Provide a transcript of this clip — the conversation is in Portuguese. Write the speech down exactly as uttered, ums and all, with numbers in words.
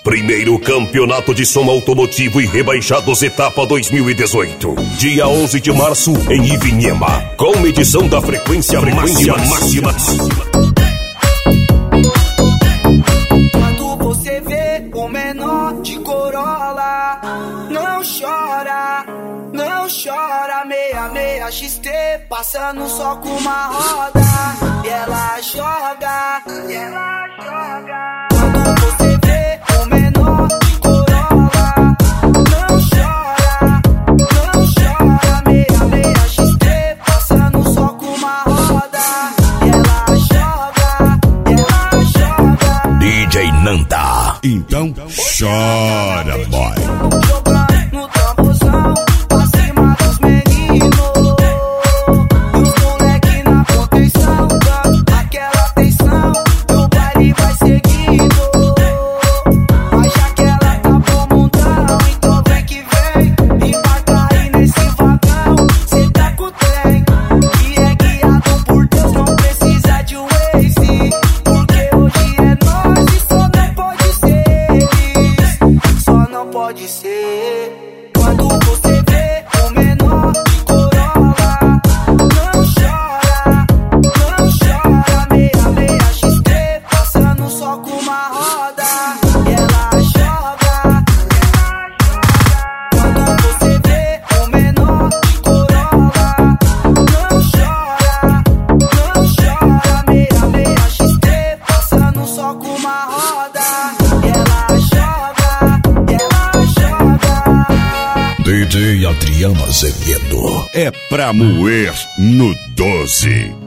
Primeiro Campeonato de Som Automotivo e Rebaixados Etapa dois mil e dezoito. Dia onze de março em Ivinhema. Com medição da frequência, frequência máxima. máxima. Quando você vê o menor de Corolla, não chora, não chora. Meia, meia X T, passando só com uma roda. E ela joga, e ela joga. Quando você vê o menor de Corolla, não chora, não chora. Meia, meia X T, passando só com uma roda. E ela joga, e ela joga. D J Nanda. Então chora, boy. Jogando no tamborzão, pra cima dos meninos. E os moleque na contenção, dando aquela atenção. O baile vai seguindo. Mas já que ela tá pro mundão, então vem que vem. Embarca aí nesse vagão, cê tá com o trem. E é guiado por Deus, não precisa de Waze. Porque hoje é nós e só não pode ser eles. Só não pode ser. Quando você vê o menor de Corolla, não chora, não chora. Meia, meia X T, passando só com uma roda. E ela joga, quando você vê o menor de Corolla, não chora, não chora. Meia, meia X T, passando só com uma roda. E ela joga, e ela joga. D J Adriano Azevedo. É pra moer no doze.